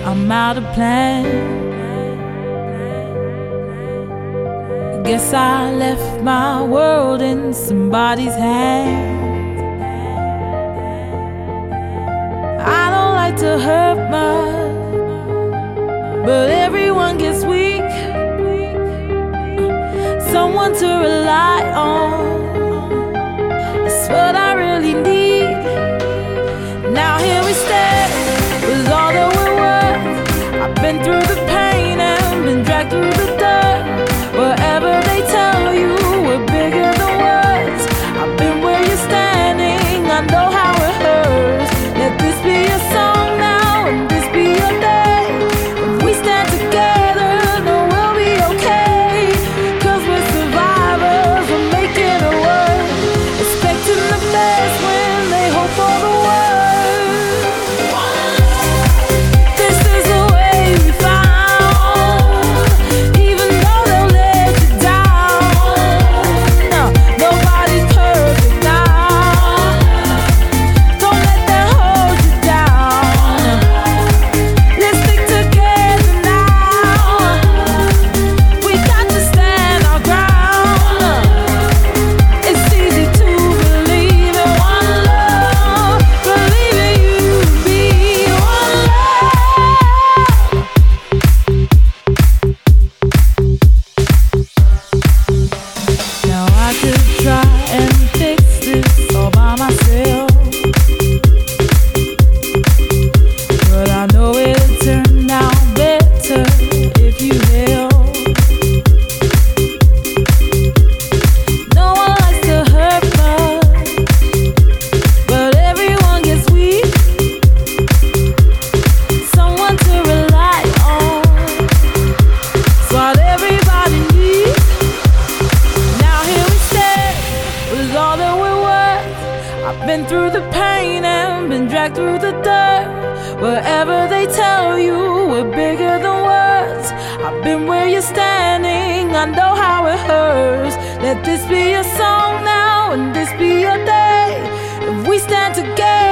I'm out of plan. Guess I left my world in somebody's hands. I don't like to hurt much, but everyone gets weak. Someone to rely on, that's what I really need. Now here we stand with all that we're worth. I've been through the pain and been dragged through the dirt. Wherever they tell you we're bigger than words, I've been where you're standing, I know how it hurts. Let this be a song now and this be your day. If we stand together, then we'll be okay. 'Cause we're survivors, we're making it work. Expecting the best when they hope for the worst. This is the way we found. Even though they'll let you down, no, nobody's perfect now. Don't let that hold you down. Let's stick together now. We got to stand our ground. It's easy to believe in one love, believe in you and me, one love. Now I could try and fix this all by myself, but I know it'll turn out better if you help. No one likes to hurt much, but everyone gets weak. Someone to rely on, it's what everybody needs. Now here we stand with all that we're worth. I've been through the pain and been dragged through the dirt. Wherever they tell you we're bigger than words, I've been where you're standing, I know how it hurts. Let this be a song now and this be your day. If we stand together,